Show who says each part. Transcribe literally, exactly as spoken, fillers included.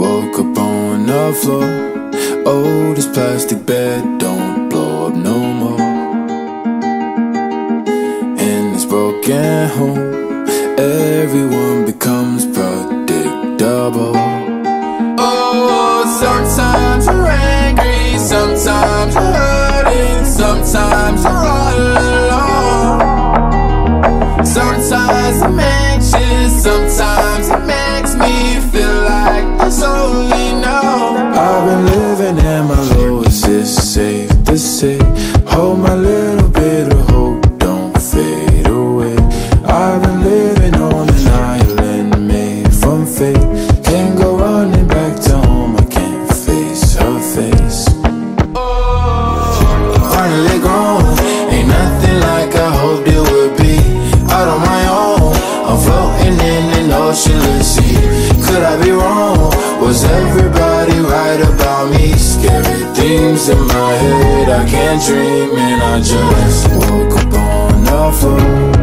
Speaker 1: Woke up on the floor. Oh, this plastic bed don't blow up no more. In this broken home, everyone becomes predictable. Oh, sometimes you're angry, sometimes you're hurting, sometimes you're all alone. Sometimes I'm anxious, sometimes it makes me feel like there's only no. I've been living in my lowest, it's safe to say. Hold my little bit of hope, don't fade away. I've been living on an island made from fate. Can't go running back to home, I can't face her face. Finally grown, ain't nothing like I hoped it would be. Out on my own, I'm floating in an oceanless sea. Could I be wrong? Was everybody right about me? Scary things in my head, I can't dream, and I just woke up on the floor.